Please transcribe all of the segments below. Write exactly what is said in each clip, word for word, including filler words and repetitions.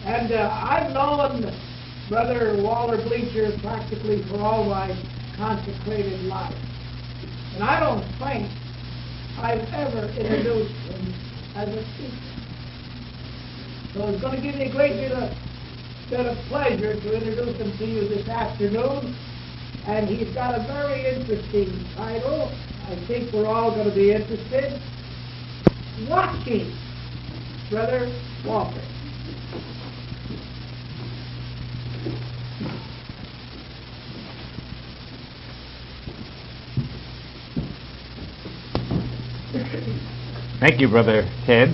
And uh, I've known Brother Walter Bleacher practically for all my consecrated life. And I don't think I've ever introduced him as a speaker. So it's going to give me a great deal of, bit of pleasure to introduce him to you this afternoon. And he's got a very interesting title. I think we're all going to be interested. Watching Brother Walter. Thank you, Brother Ted.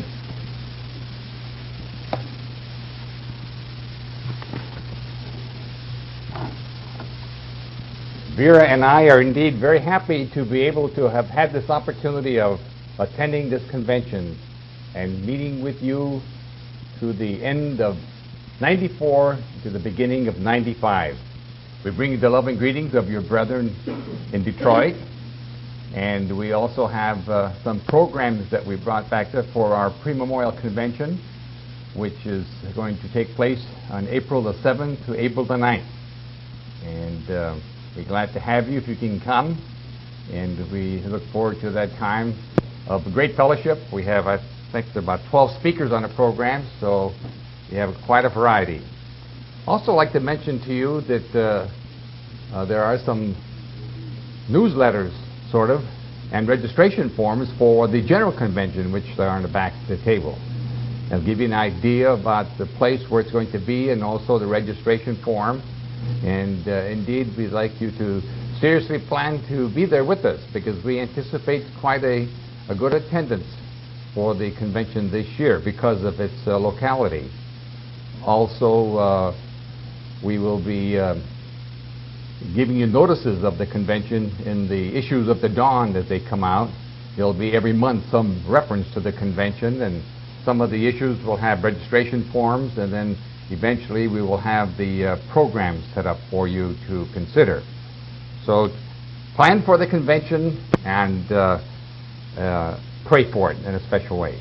Vera and I are indeed very happy to be able to have had this opportunity of attending this convention and meeting with you to the end of ninety-four to the beginning of ninety-five. We bring you the loving greetings of your brethren in Detroit. And we also have uh, some programs that we brought back there for our pre-memorial convention, which is going to take place on April the seventh to April the ninth. And uh, we're glad to have you if you can come. And we look forward to that time of great fellowship. We have, I think, there are about twelve speakers on the program, so we have quite a variety. Also like to mention to you that uh, uh, there are some newsletters sort of, and registration forms for the General Convention, which are on the back of the table. I'll give you an idea about the place where it's going to be and also the registration form. And uh, indeed, we'd like you to seriously plan to be there with us because we anticipate quite a, a good attendance for the convention this year because of its uh, locality. Also, uh, we will be uh, giving you notices of the convention in the issues of the Dawn as they come out. There'll be every month some reference to the convention, and some of the issues will have registration forms, and then eventually we will have the uh, program set up for you to consider. So plan for the convention and uh, uh, pray for it in a special way.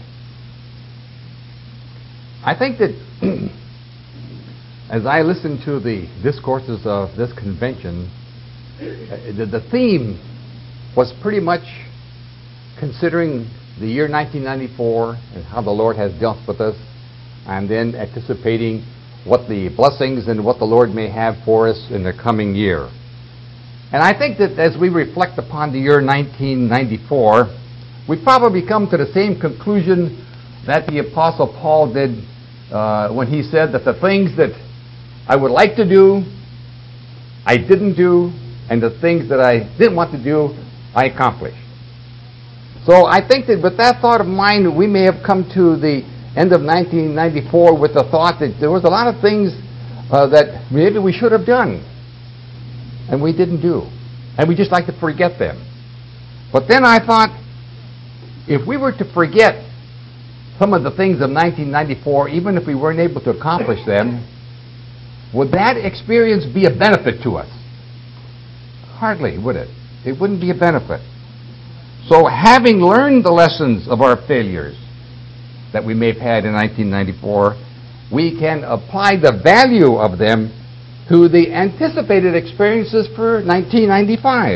I think that as I listen to the discourses of this convention, the, the theme was pretty much considering the year nineteen ninety-four and how the Lord has dealt with us, and then anticipating what the blessings and what the Lord may have for us in the coming year. And I think that as we reflect upon the year nineteen ninety-four, we probably come to the same conclusion that the Apostle Paul did uh, when he said that the things that I would like to do, I didn't do, and the things that I didn't want to do, I accomplished. So I think that with that thought of mind, we may have come to the end of nineteen ninety-four with the thought that there was a lot of things uh, that maybe we should have done, and we didn't do, and we just like to forget them. But then I thought, if we were to forget some of the things of nineteen ninety-four, even if we weren't able to accomplish them, would that experience be a benefit to us? Hardly, would it? It wouldn't be a benefit. So having learned the lessons of our failures that we may have had in nineteen ninety-four, we can apply the value of them to the anticipated experiences for nineteen ninety-five.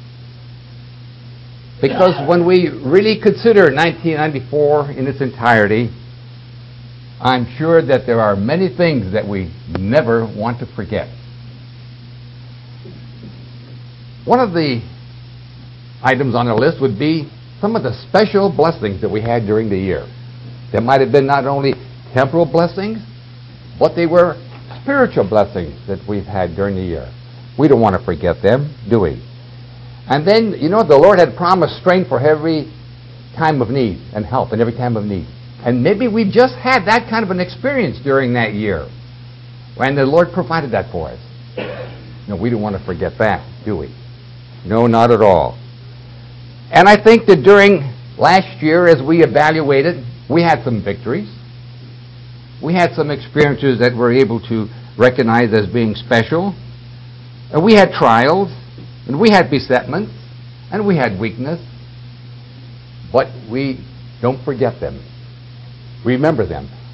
Because when we really consider nineteen ninety-four in its entirety, I'm sure that there are many things that we never want to forget. One of the items on our list would be some of the special blessings that we had during the year. There might have been not only temporal blessings, but they were spiritual blessings that we've had during the year. We don't want to forget them, do we? And then, you know, the Lord had promised strength for every time of need and help in every time of need. And maybe we just had that kind of an experience during that year. And the Lord provided that for us. No, we don't want to forget that, do we? No, not at all. And I think that during last year, as we evaluated, we had some victories. We had some experiences that we're able to recognize as being special. And we had trials, and we had besetments, and we had weakness. But we don't forget them. Remember them.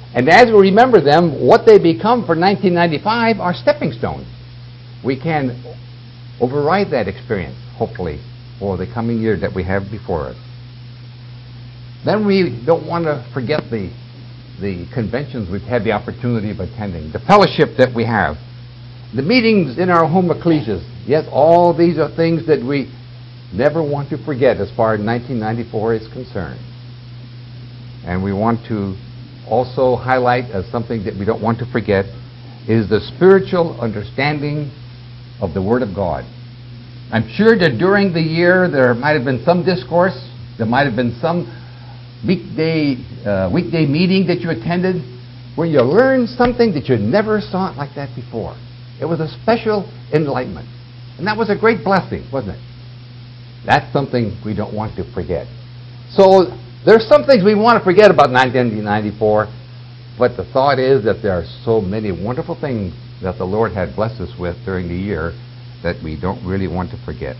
And as we remember them, what they become for nineteen ninety-five are stepping stones. We can override that experience, hopefully, for the coming year that we have before us. Then we don't want to forget the, the conventions we've had the opportunity of attending, the fellowship that we have, the meetings in our home ecclesias. Yes, all these are things that we never want to forget as far as nineteen ninety-four is concerned. And we want to also highlight as something that we don't want to forget is the spiritual understanding of the Word of God. I'm sure that during the year there might have been some discourse, there might have been some weekday uh, weekday meeting that you attended where you learned something that you never saw it like that before. It was a special enlightenment. And that was a great blessing, wasn't it? That's something we don't want to forget. So there's some things we want to forget about nineteen ninety-four, but the thought is that there are so many wonderful things that the Lord had blessed us with during the year that we don't really want to forget.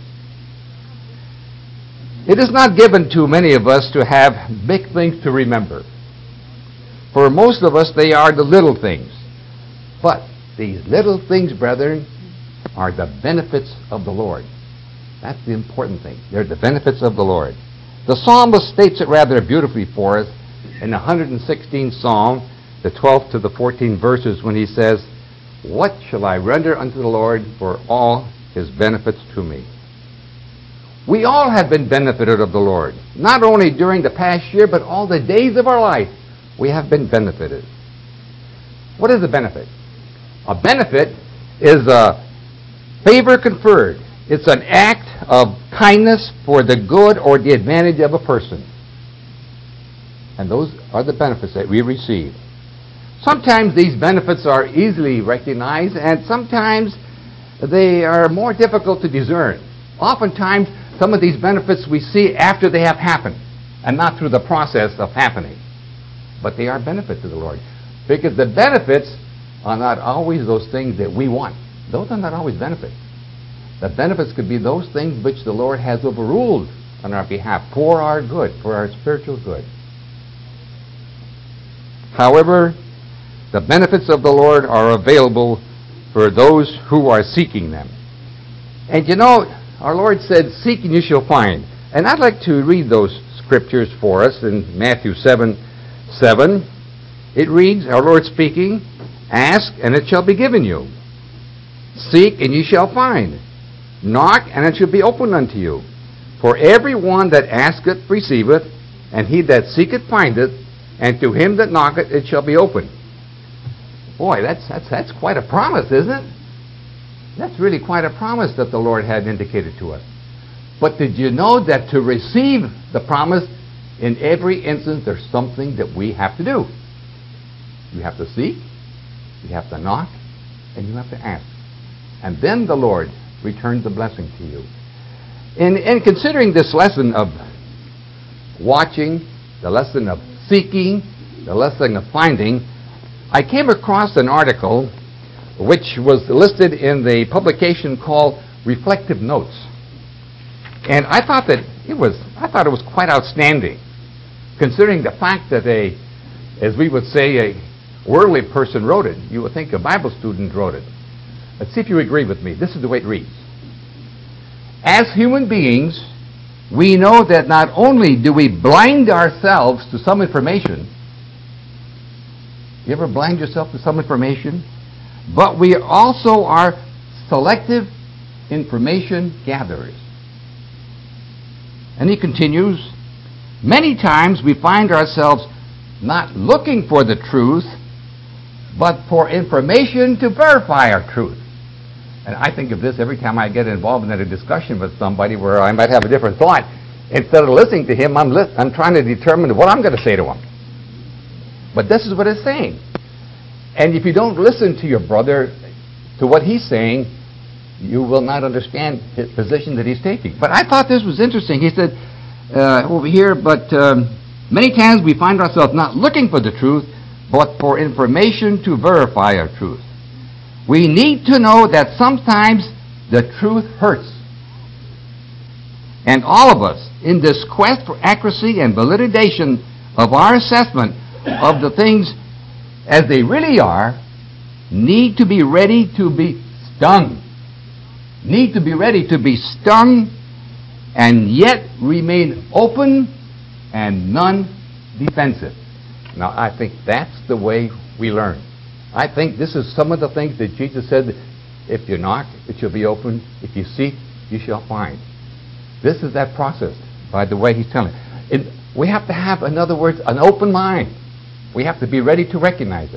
It is not given to many of us to have big things to remember. For most of us, they are the little things. But these little things, brethren, are the benefits of the Lord. That's the important thing. They're the benefits of the Lord. The psalmist states it rather beautifully for us in the one hundred sixteenth Psalm, the twelfth to the fourteenth verses, when he says, "What shall I render unto the Lord for all his benefits to me?" We all have been benefited of the Lord, not only during the past year, but all the days of our life. We have been benefited. What is a benefit? A benefit is a favor conferred. It's an act of kindness for the good or the advantage of a person. And those are the benefits that we receive. Sometimes these benefits are easily recognized, and sometimes they are more difficult to discern. Oftentimes, some of these benefits we see after they have happened, and not through the process of happening. But they are benefits to the Lord. Because the benefits are not always those things that we want. Those are not always benefits. The benefits could be those things which the Lord has overruled on our behalf for our good, for our spiritual good. However, the benefits of the Lord are available for those who are seeking them. And you know, our Lord said, "Seek and you shall find." And I'd like to read those scriptures for us in Matthew seven seven. It reads, our Lord speaking, "Ask and it shall be given you. Seek and ye shall find. Knock and it shall be opened unto you. For every one that asketh receiveth, and he that seeketh findeth, and to him that knocketh it shall be opened." Boy, that's, that's, that's quite a promise, isn't it? That's really quite a promise that the Lord had indicated to us. But did you know that to receive the promise, in every instance there's something that we have to do? You have to seek, you have to knock, and you have to ask. And then the Lord returns the blessing to you. In, in considering this lesson of watching, the lesson of seeking, the lesson of finding, I came across an article which was listed in the publication called Reflective Notes. And I thought that it was I thought it was quite outstanding, considering the fact that a, as we would say, a worldly person wrote it. You would think a Bible student wrote it. Let's see if you agree with me. This is the way it reads. As human beings, we know that not only do we blind ourselves to some information. You ever blind yourself to some information? But we also are selective information gatherers. And he continues, many times we find ourselves not looking for the truth, but for information to verify our truth. And I think of this every time I get involved in a discussion with somebody where I might have a different thought. Instead of listening to him, I'm, li- I'm trying to determine what I'm going to say to him. But this is what it's saying. And if you don't listen to your brother, to what he's saying, you will not understand his position that he's taking. But I thought this was interesting. He said uh, over here, but um, many times we find ourselves not looking for the truth, but for information to verify our truth. We need to know that sometimes the truth hurts. And all of us, in this quest for accuracy and validation of our assessment of the things as they really are, need to be ready to be stung. Need to be ready to be stung and yet remain open and non-defensive. Now, I think that's the way we learn. I think this is some of the things that Jesus said, if you knock, it shall be opened. If you seek, you shall find. This is that process, by the way he's telling. It, we have to have, in other words, an open mind. We have to be ready to recognize it.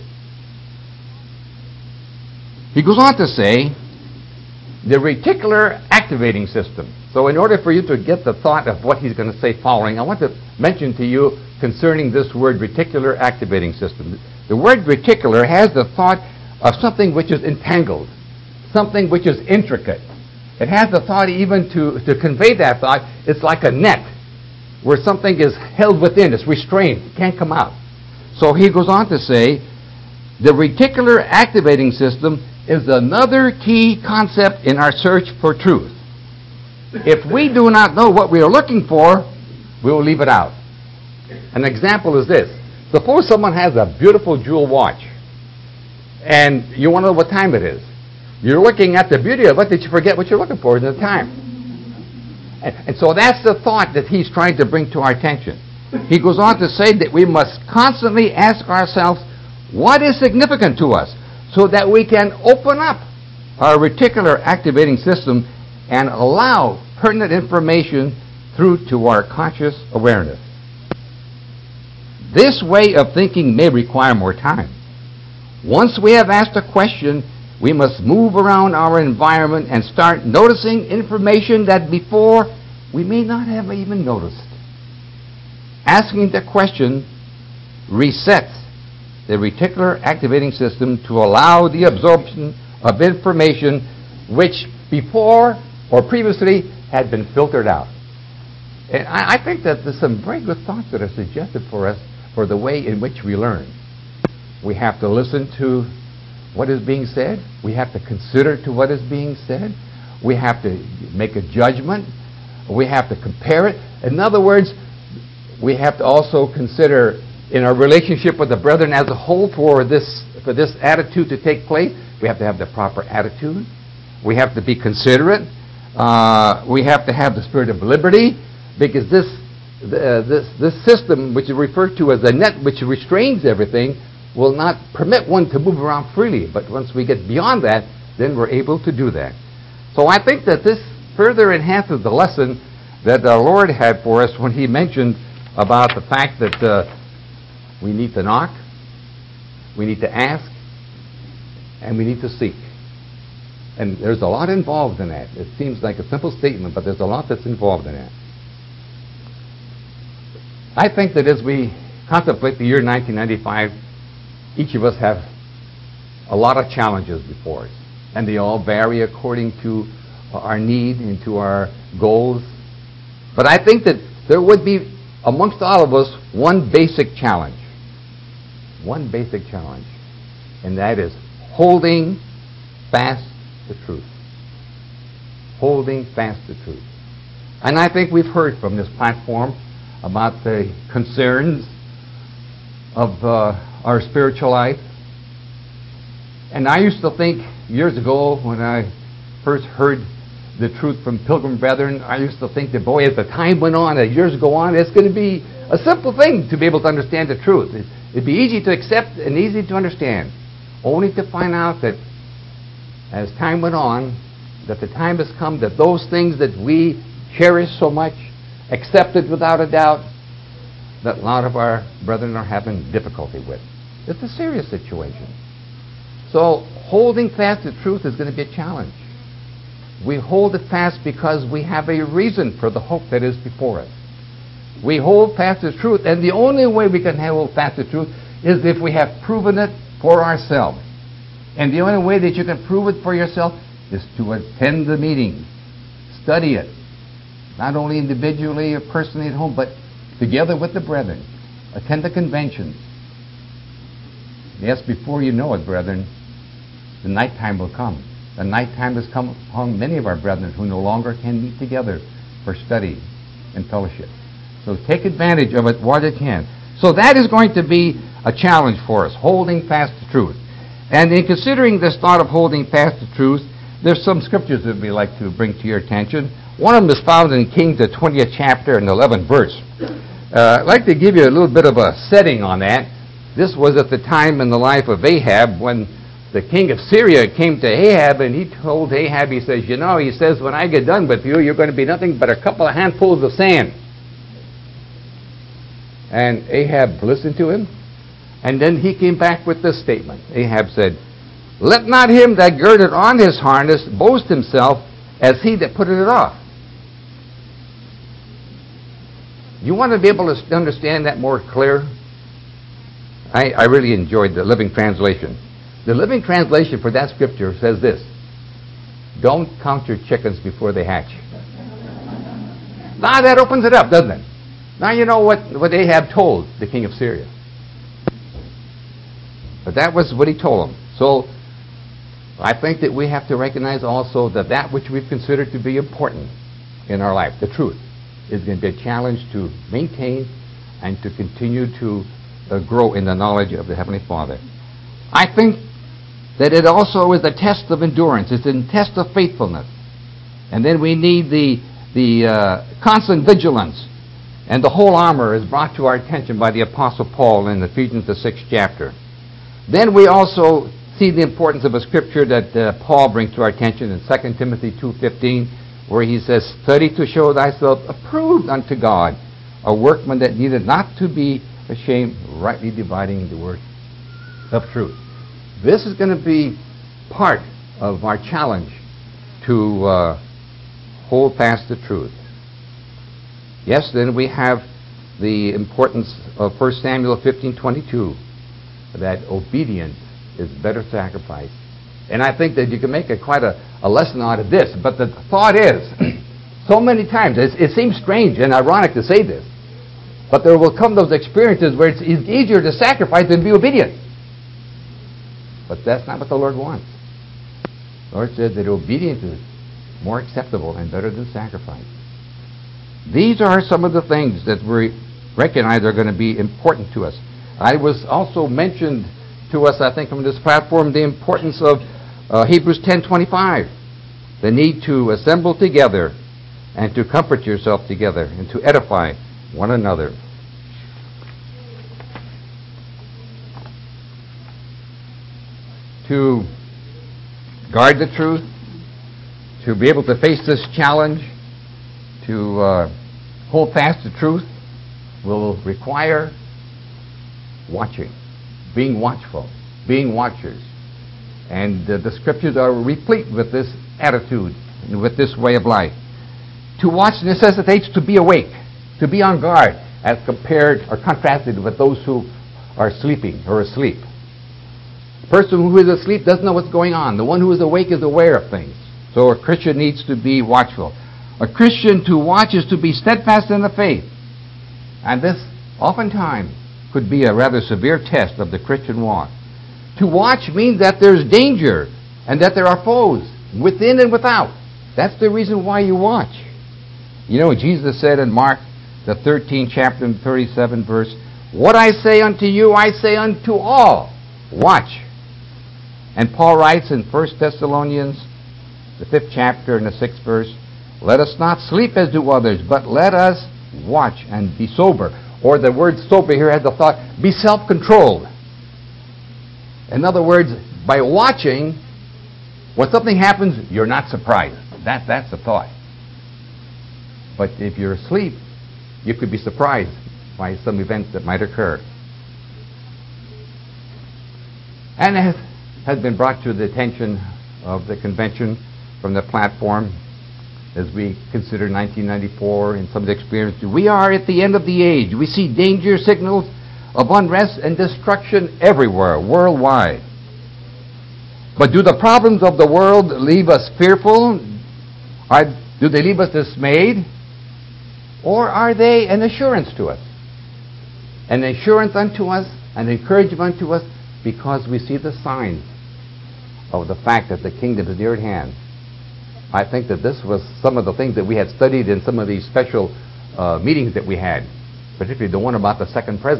He goes on to say, the reticular activating system. So in order for you to get the thought of what he's going to say following, I want to mention to you concerning this word reticular activating system. The word reticular has the thought of something which is entangled, something which is intricate. It has the thought even to, to convey that thought, it's like a net where something is held within, it's restrained, it can't come out. So he goes on to say, the reticular activating system is another key concept in our search for truth. If we do not know what we are looking for, we will leave it out. An example is this. Suppose someone has a beautiful jewel watch, and you want to know what time it is. You're looking at the beauty of it, that you forget what you're looking for in the time. And, and so that's the thought that he's trying to bring to our attention. He goes on to say that we must constantly ask ourselves, what is significant to us, so that we can open up our reticular activating system and allow pertinent information through to our conscious awareness. This way of thinking may require more time. Once we have asked a question, we must move around our environment and start noticing information that before we may not have even noticed. Asking the question resets the reticular activating system to allow the absorption of information which before or previously had been filtered out. And I, I think that there's some very good thoughts that are suggested for us for the way in which we learn. We have to listen to what is being said. We have to consider to what is being said. We have to make a judgment. We have to compare it. In other words, we have to also consider in our relationship with the brethren as a whole for this for this attitude to take place. We have to have the proper attitude. We have to be considerate. Uh, we have to have the spirit of liberty, because this uh, this this system, which is referred to as a net which restrains everything, will not permit one to move around freely. But once we get beyond that, then we're able to do that. So I think that this further enhances the lesson that our Lord had for us when he mentioned about the fact that uh, we need to knock, we need to ask, and we need to seek. And there's a lot involved in that. It seems like a simple statement, but there's a lot that's involved in that. I think that as we contemplate the year nineteen ninety-five, each of us have a lot of challenges before us, and they all vary according to our need and to our goals. But I think that there would be, amongst all of us, one basic challenge. One basic challenge, and that is holding fast the truth. Holding fast the truth. And I think we've heard from this platform about the concerns of uh, our spiritual life. And I used to think years ago when I first heard the truth from Pilgrim Brethren, I used to think that, boy, as the time went on, as years go on, it's going to be a simple thing to be able to understand the truth. It'd be easy to accept and easy to understand, only to find out that as time went on, that the time has come that those things that we cherish so much, accepted without a doubt, that a lot of our brethren are having difficulty with. It's a serious situation. So holding fast the truth is going to be a challenge. We hold it fast because we have a reason for the hope that is before us. We hold fast the truth, and the only way we can hold fast the truth is if we have proven it for ourselves. And the only way that you can prove it for yourself is to attend the meeting, study it, not only individually or personally at home, but together with the brethren. Attend the conventions. Yes, before you know it, brethren, the nighttime will come. The nighttime has come upon many of our brethren who no longer can meet together for study and fellowship. So take advantage of it while you can. So that is going to be a challenge for us, holding fast to truth. And in considering this thought of holding fast to truth, there's some scriptures that we'd like to bring to your attention. One of them is found in Kings, the twentieth chapter and eleventh verse. Uh, I'd like to give you a little bit of a setting on that. This was at the time in the life of Ahab when the king of Syria came to Ahab, and he told Ahab, he says, you know, he says, when I get done with you, you're going to be nothing but a couple of handfuls of sand. And Ahab listened to him, and then he came back with this statement. Ahab said, let not him that girded on his harness boast himself as he that putteth it off. You want to be able to understand that more clear? I, I really enjoyed the Living Translation. The Living Translation for that scripture says this: don't count your chickens before they hatch. Now that opens it up, doesn't it? Now you know what, what Ahab told the king of Syria. But that was what he told him. So I think that we have to recognize also that that which we've considered to be important in our life, the truth, is going to be a challenge to maintain and to continue to uh, grow in the knowledge of the Heavenly Father. I think that it also is a test of endurance. It's a test of faithfulness. And then we need the, the uh, constant vigilance. And the whole armor is brought to our attention by the Apostle Paul in Ephesians, the sixth chapter. Then we also see the importance of a scripture that uh, Paul brings to our attention in Second Timothy two fifteen, where he says, study to show thyself approved unto God, a workman that needed not to be ashamed, rightly dividing the word of truth. This is going to be part of our challenge to uh, hold fast the truth. Yes, then we have the importance of First Samuel fifteen twenty-two, that obedience is better sacrifice. And I think that you can make a, quite a, a lesson out of this. But the thought is, so many times, it, it seems strange and ironic to say this, but there will come those experiences where it's, it's easier to sacrifice than be obedient. But that's not what the Lord wants. The Lord said that obedience is more acceptable and better than sacrifice. These are some of the things that we recognize are going to be important to us. I was also mentioned to us, I think, from this platform, the importance of uh, Hebrews ten twenty-five, the need to assemble together and to comfort yourself together and to edify one another. To guard the truth, to be able to face this challenge, to uh, hold fast to truth, will require watching, being watchful, being watchers. And uh, the scriptures are replete with this attitude and with this way of life. To watch necessitates to be awake, to be on guard, as compared or contrasted with those who are sleeping or asleep. The person who is asleep doesn't know what's going on. The one who is awake is aware of things. So a Christian needs to be watchful. A Christian to watch is to be steadfast in the faith. And this oftentimes could be a rather severe test of the Christian walk. To watch means that there's danger and that there are foes within and without. That's the reason why you watch. You know, Jesus said in Mark, the thirteenth chapter and thirty-seventh verse, what I say unto you, I say unto all, watch. And Paul writes in First Thessalonians, the fifth chapter and the sixth verse, let us not sleep as do others, but let us watch and be sober. Or the word sober here has the thought, be self-controlled. In other words, by watching, when something happens, you're not surprised. That, that's the thought. But if you're asleep, you could be surprised by some events that might occur. And it has been brought to the attention of the convention from the platform as we consider nineteen ninety-four and some of the experiences. We are at the end of the age. We see danger signals of unrest and destruction everywhere, worldwide. But do the problems of the world leave us fearful? Are, do they leave us dismayed? Or are they an assurance to us? An assurance unto us, an encouragement unto us, because we see the signs of the fact that the kingdom is near at hand. I think that this was some of the things that we had studied in some of these special uh, meetings that we had, particularly the one about the second presence.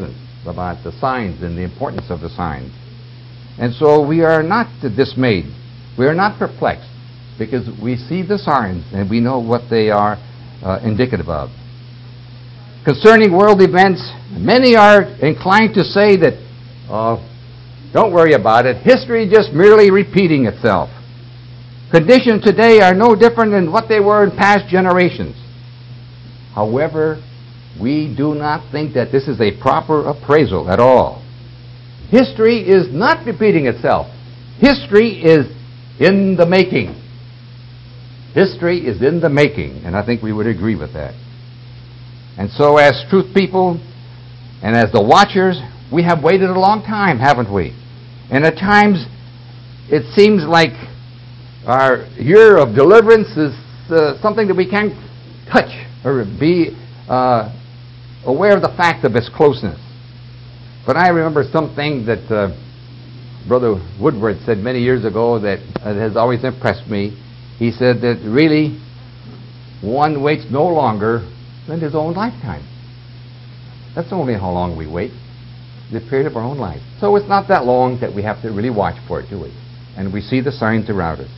about the signs and the importance of the signs. And so we are not dismayed. We are not perplexed, because we see the signs and we know what they are uh, indicative of. Concerning world events, many are inclined to say that, uh, don't worry about it, history just merely repeating itself. Conditions today are no different than what they were in past generations. However, we do not think that this is a proper appraisal at all. History is not repeating itself. History is in the making. History is in the making, and I think we would agree with that. And so as truth people and as the watchers, we have waited a long time, haven't we? And at times, it seems like our year of deliverance is uh, something that we can't touch or be uh, aware of the fact of its closeness. But I remember something that uh, Brother Woodward said many years ago that uh, has always impressed me. He said that really one waits no longer than his own lifetime. That's only how long we wait, the period of our own life. So it's not that long that we have to really watch for it, do we? And we see the signs around us.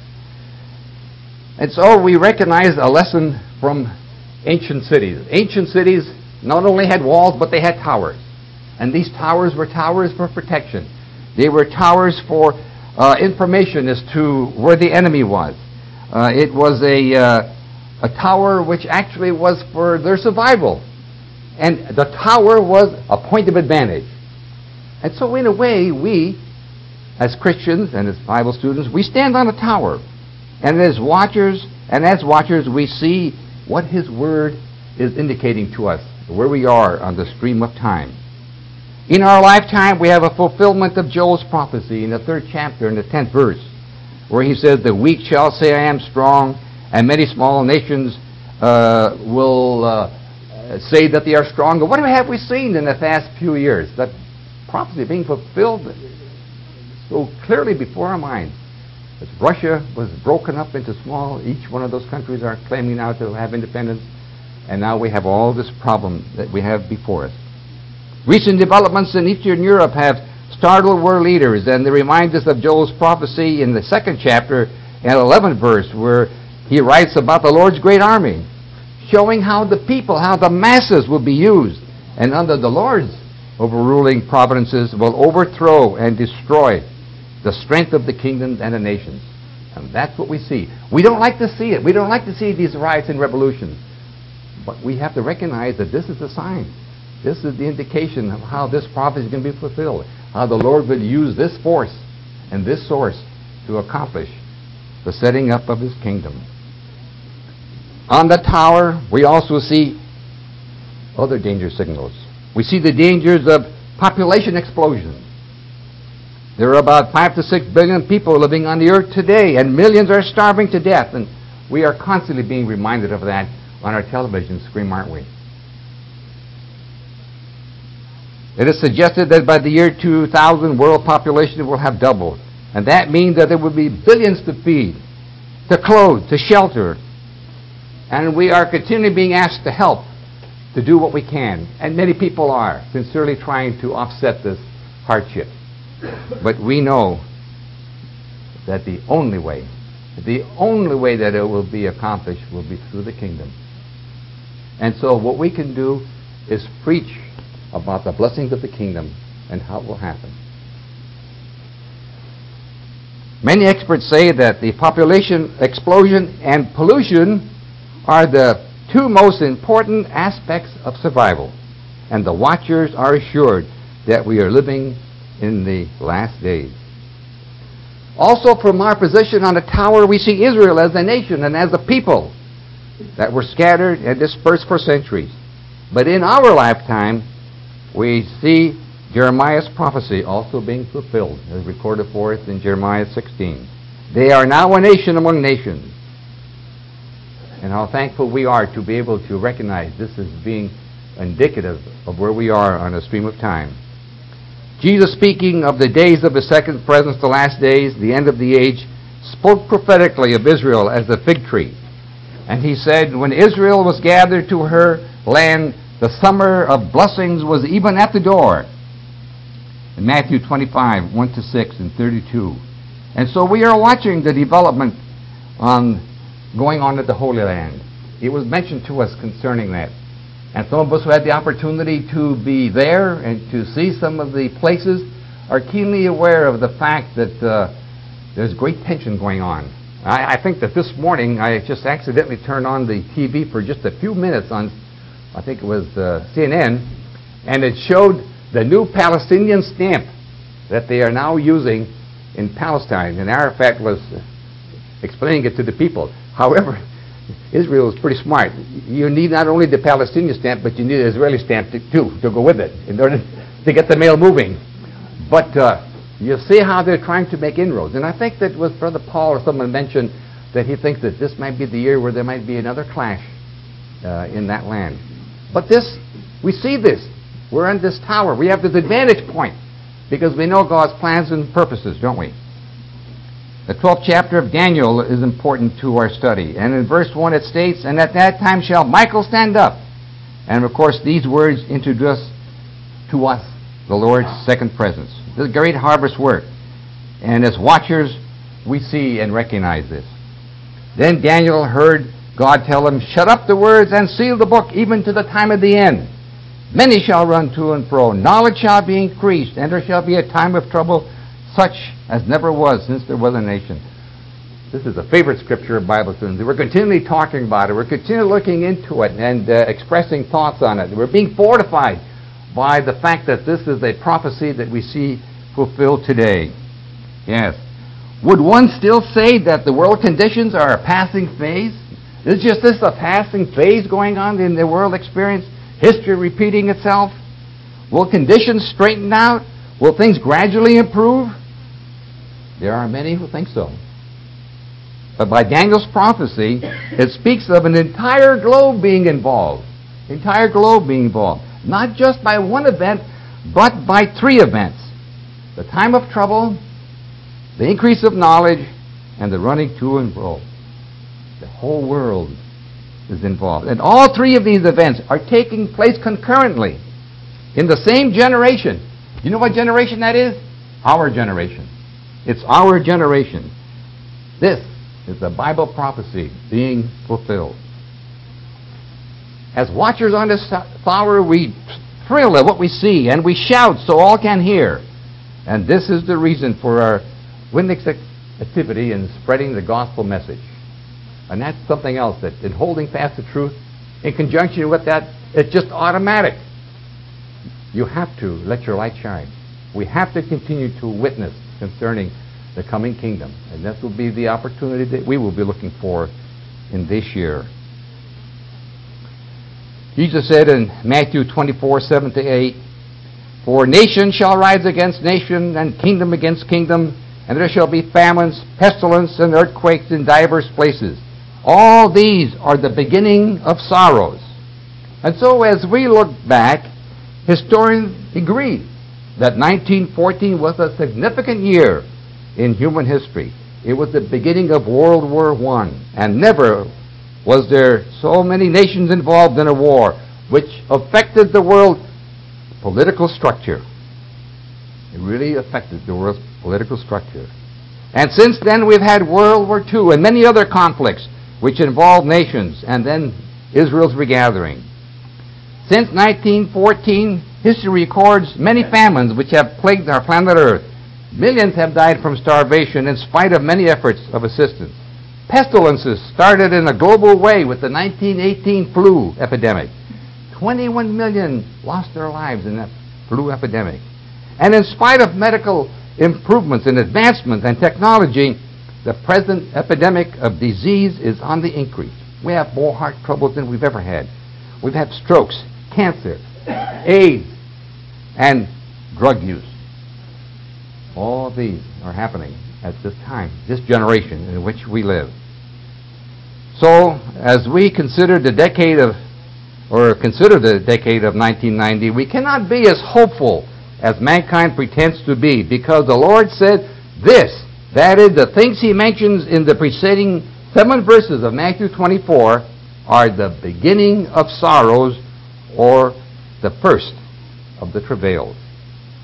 And so we recognize a lesson from ancient cities. Ancient cities not only had walls, but they had towers. And these towers were towers for protection. They were towers for uh, information as to where the enemy was. Uh, it was a, uh, a tower which actually was for their survival. And the tower was a point of advantage. And so in a way, we, as Christians and as Bible students, we stand on a tower. And as watchers, and as watchers, we see what His Word is indicating to us, where we are on the stream of time. In our lifetime, we have a fulfillment of Joel's prophecy in the third chapter, in the tenth verse, where he says, "The weak shall say, I am strong, and many small nations uh, will uh, say that they are strong." What have we seen in the past few years? That prophecy being fulfilled so clearly before our minds. As Russia was broken up into small, each one of those countries are claiming now to have independence, and now we have all this problem that we have before us. Recent developments in Eastern Europe have startled world leaders, and they remind us of Joel's prophecy in the second chapter and eleventh verse, where he writes about the Lord's great army, showing how the people, how the masses will be used, and under the Lord's overruling providences will overthrow and destroy the strength of the kingdoms and the nations. And that's what we see. We don't like to see it. We don't like to see these riots and revolutions. But we have to recognize that this is a sign. This is the indication of how this prophecy is going to be fulfilled, how the Lord will use this force and this source to accomplish the setting up of His kingdom. On the tower, we also see other danger signals. We see the dangers of population explosion. There are about five to six billion people living on the earth today, and millions are starving to death, and we are constantly being reminded of that on our television screen, aren't we? It is suggested that by the year two thousand, world population will have doubled. And that means that there will be billions to feed, to clothe, to shelter. And we are continually being asked to help, to do what we can. And many people are sincerely trying to offset this hardship. But we know that the only way, the only way that it will be accomplished will be through the kingdom. And so what we can do is preach about the blessings of the kingdom and how it will happen. Many experts say that the population explosion and pollution are the two most important aspects of survival, and the watchers are assured that we are living in the last days. Also, from our position on the tower, we see Israel as a nation and as a people that were scattered and dispersed for centuries. But in our lifetime, we see Jeremiah's prophecy also being fulfilled, as recorded for us in Jeremiah sixteen. They are now a nation among nations. And how thankful we are to be able to recognize this as being indicative of where we are on a stream of time. Jesus, speaking of the days of His second presence, the last days, the end of the age, spoke prophetically of Israel as a fig tree. And He said, when Israel was gathered to her land, the summer of blessings was even at the door. in Matthew twenty-five, one to six and thirty-two. And so we are watching the development on going on at the Holy Land. It was mentioned to us concerning that. And some of us who had the opportunity to be there and to see some of the places are keenly aware of the fact that uh, there's great tension going on. I, I think that this morning I just accidentally turned on the T V for just a few minutes on, I think it was uh, C N N, and it showed the new Palestinian stamp that they are now using in Palestine. And Arafat was explaining it to the people. However, Israel is pretty smart. You need not only the Palestinian stamp, but you need an Israeli stamp to, too to go with it in order to get the mail moving. But uh, you see how they're trying to make inroads. And I think that was Brother Paul or someone mentioned that he thinks that this might be the year where there might be another clash uh, in that land. But this, we see this. We're in this tower. We have this advantage point because we know God's plans and purposes, don't we? The twelfth chapter of Daniel is important to our study. And in verse one it states, "And at that time shall Michael stand up." And of course these words introduce to us the Lord's second presence. This great harvest work. And as watchers, we see and recognize this. Then Daniel heard God tell him, "Shut up the words and seal the book even to the time of the end. Many shall run to and fro. Knowledge shall be increased, and there shall be a time of trouble such as never was since there was a nation." This is a favorite scripture of Bible students. We're continually talking about it. We're continually looking into it and uh, expressing thoughts on it. We're being fortified by the fact that this is a prophecy that we see fulfilled today. Yes. Would one still say that the world conditions are a passing phase? Is just this a passing phase going on in the world experience? History repeating itself? Will conditions straighten out? Will things gradually improve? There are many who think so. But by Daniel's prophecy, it speaks of an entire globe being involved. Entire globe being involved. Not just by one event, but by three events. The time of trouble, the increase of knowledge, and the running to and fro. The whole world is involved. And all three of these events are taking place concurrently in the same generation. You know what generation that is? Our generation. It's our generation. This is the Bible prophecy being fulfilled. As watchers on this tower, we thrill at what we see, and we shout so all can hear. And this is the reason for our witness activity in spreading the gospel message. And that's something else, that in holding fast the truth, in conjunction with that, it's just automatic. You have to let your light shine. We have to continue to witness concerning the coming kingdom. And this will be the opportunity that we will be looking for in this year. Jesus said in Matthew twenty-four, seven to eight, "For nation shall rise against nation, and kingdom against kingdom, and there shall be famines, pestilence, and earthquakes in divers places. All these are the beginning of sorrows." And so as we look back, historians agree that nineteen fourteen was a significant year in human history. It was the beginning of World War One, and never was there so many nations involved in a war which affected the world's political structure. It really affected the world's political structure. And since then we've had World War Two and many other conflicts which involved nations, and then Israel's regathering. Since nineteen fourteen, history records many famines which have plagued our planet Earth. Millions have died from starvation in spite of many efforts of assistance. Pestilences started in a global way with the nineteen eighteen flu epidemic. twenty-one million lost their lives in that flu epidemic. And in spite of medical improvements and advancements and technology, the present epidemic of disease is on the increase. We have more heart troubles than we've ever had. We've had strokes, cancer, AIDS, and drug use. All these are happening at this time, this generation in which we live. So, as we consider the decade of, or consider the decade of nineteen ninety, we cannot be as hopeful as mankind pretends to be, because the Lord said this, that is, the things He mentions in the preceding seven verses of Matthew twenty-four are the beginning of sorrows, or the first of the travails.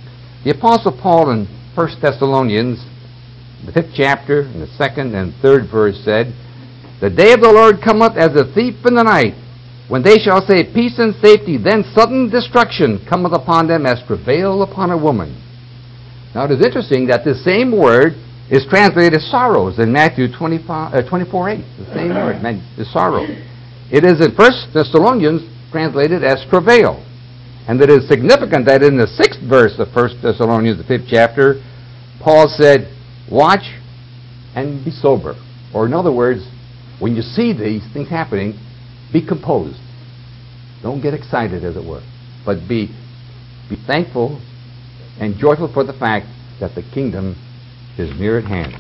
The Apostle Paul in First Thessalonians, the fifth chapter, and the second and third verse said, "The day of the Lord cometh as a thief in the night, when they shall say peace and safety, then sudden destruction cometh upon them as travail upon a woman." Now it is interesting that the same word is translated sorrows in Matthew twenty-five, uh, twenty-four eight. The same word, is sorrow. It is in First Thessalonians translated as travail. And it is significant that in the sixth verse of First Thessalonians, the fifth chapter, Paul said, "Watch and be sober." Or in other words, when you see these things happening, be composed. Don't get excited, as it were, but be, be thankful and joyful for the fact that the kingdom is near at hand.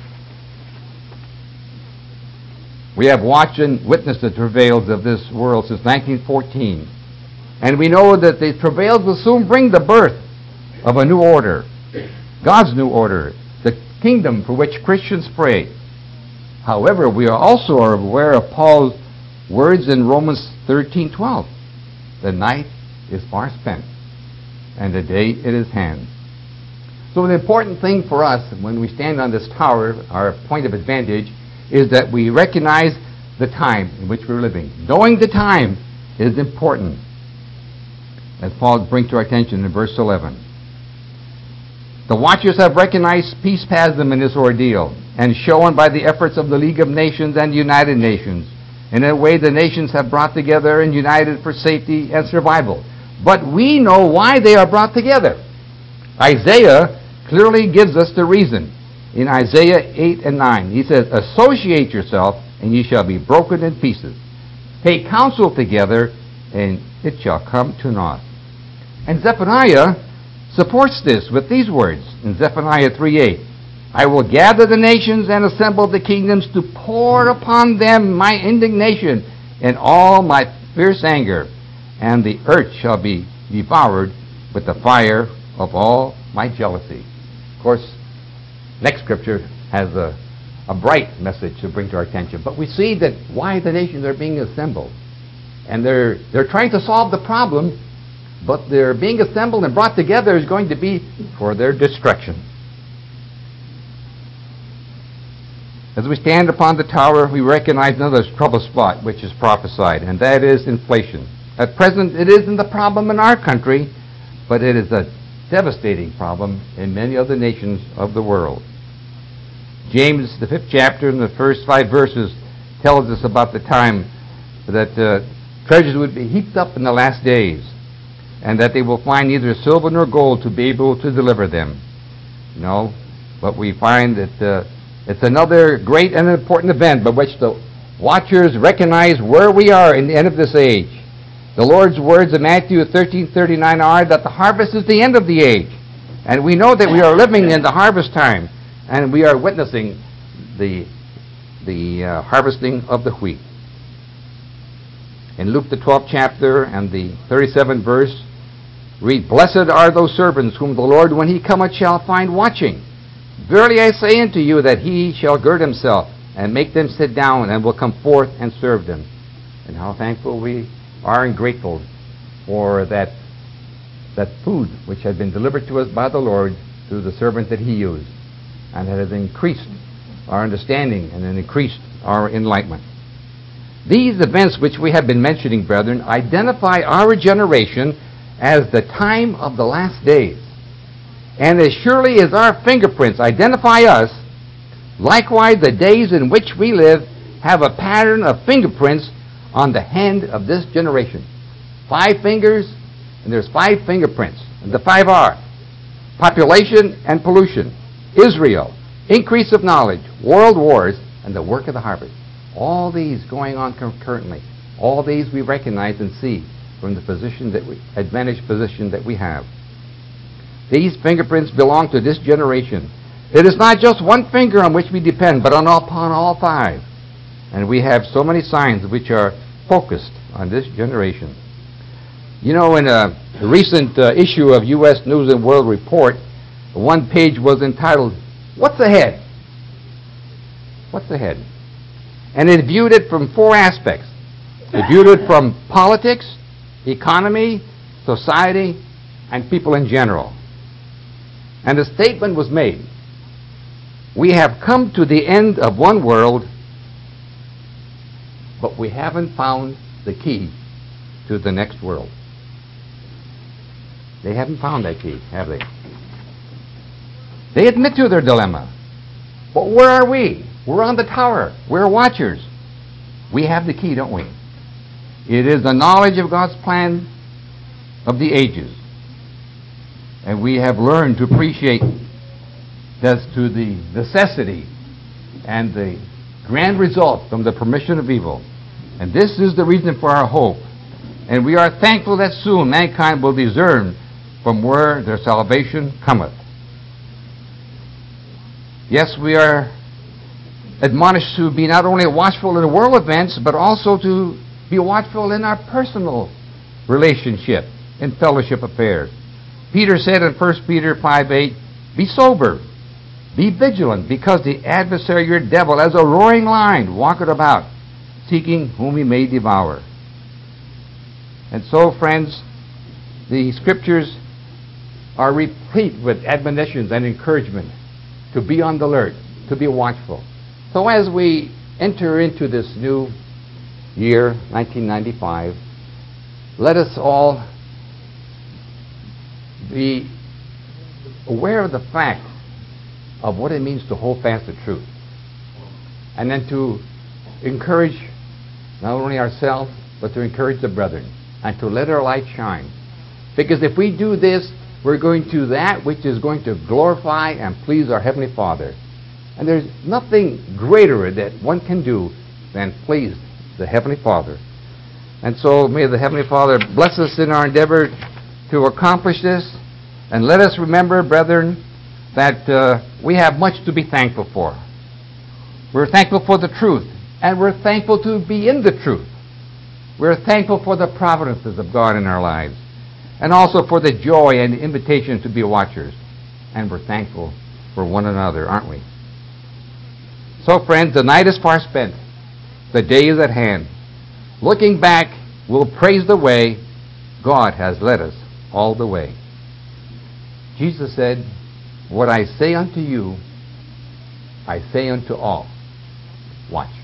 We have watched and witnessed the travails of this world since nineteen fourteen. And we know that the travails will soon bring the birth of a new order, God's new order, the kingdom for which Christians pray. However, we are also aware of Paul's words in Romans thirteen twelve. "The night is far spent, and the day it is hand." So the important thing for us when we stand on this tower, our point of advantage, is that we recognize the time in which we're living. Knowing the time is important, as Paul brings to our attention in verse eleven. The watchers have recognized peace passed them in this ordeal, and shown by the efforts of the League of Nations and the United Nations. In a way, the nations have brought together and united for safety and survival. But we know why they are brought together. Isaiah clearly gives us the reason. In Isaiah eight and nine, he says, "Associate yourself, and ye shall be broken in pieces. Take counsel together, and it shall come to naught." And Zephaniah supports this with these words in Zephaniah three eight. "I will gather the nations and assemble the kingdoms to pour upon them my indignation and all my fierce anger, and the earth shall be devoured with the fire of all my jealousy." Of course, next scripture has a, a bright message to bring to our attention. But we see that why the nations are being assembled. And they're, they're trying to solve the problem, but they're being assembled and brought together is going to be for their destruction. As we stand upon the tower, we recognize another trouble spot which is prophesied, and that is inflation. At present, it isn't the problem in our country, but it is a devastating problem in many other nations of the world. James, the fifth chapter, and the first five verses tells us about the time that uh, treasures would be heaped up in the last days, and that they will find neither silver nor gold to be able to deliver them. No, but we find that uh, it's another great and important event by which the watchers recognize where we are in the end of this age. The Lord's words in Matthew thirteen thirty-nine are that the harvest is the end of the age. And we know that we are living in the harvest time, and we are witnessing the, the uh, harvesting of the wheat. In Luke the twelfth chapter and the thirty-seventh verse, read, "Blessed are those servants whom the Lord, when he cometh, shall find watching. Verily I say unto you that he shall gird himself and make them sit down, and will come forth and serve them." And how thankful we are and grateful for that that food which had been delivered to us by the Lord through the servant that he used, and that has increased our understanding and increased our enlightenment. These events which we have been mentioning, brethren, identify our generation as the time of the last days. And as surely as our fingerprints identify us, likewise the days in which we live have a pattern of fingerprints on the hand of this generation. Five fingers, and there's five fingerprints. And the five are population and pollution, Israel, increase of knowledge, world wars, and the work of the harvest. All these going on concurrently. All these we recognize and see from the position that we, advantaged position that we have. These fingerprints belong to this generation. It is not just one finger on which we depend, but on upon all five. And we have so many signs which are focused on this generation. You know, in a recent uh, issue of U S News and World Report, one page was entitled, "What's Ahead?" What's ahead? And it viewed it from four aspects. It viewed it from politics, economy, society, and people in general. And the statement was made, we have come to the end of one world, but we haven't found the key to the next world. They haven't found that key, have they? They admit to their dilemma. But where are we? We're on the tower. We're watchers. We have the key, don't we? It is the knowledge of God's plan of the ages. And we have learned to appreciate as to the necessity and the grand result from the permission of evil. And this is the reason for our hope. And we are thankful that soon mankind will discern from where their salvation cometh. Yes, we are admonished to be not only watchful in the world events, but also to be watchful in our personal relationship, in fellowship affairs. Peter said in First Peter five eight, be sober, be vigilant, because the adversary, your devil, as a roaring lion, walketh about, seeking whom he may devour. And so, friends, the Scriptures are replete with admonitions and encouragement to be on the alert, to be watchful. So as we enter into this new year, nineteen ninety-five, let us all be aware of the fact of what it means to hold fast the truth. And then to encourage not only ourselves, but to encourage the brethren, and to let our light shine. Because if we do this, we're going to do that which is going to glorify and please our Heavenly Father. And there's nothing greater that one can do than please the Heavenly Father. And so may the Heavenly Father bless us in our endeavor to accomplish this. And let us remember, brethren, that uh, we have much to be thankful for. We're thankful for the truth, and we're thankful to be in the truth. We're thankful for the providences of God in our lives, and also for the joy and the invitation to be watchers. And we're thankful for one another, aren't we? So, friends, the night is far spent. The day is at hand. Looking back, we'll praise the way God has led us all the way. Jesus said, what I say unto you, I say unto all, watch.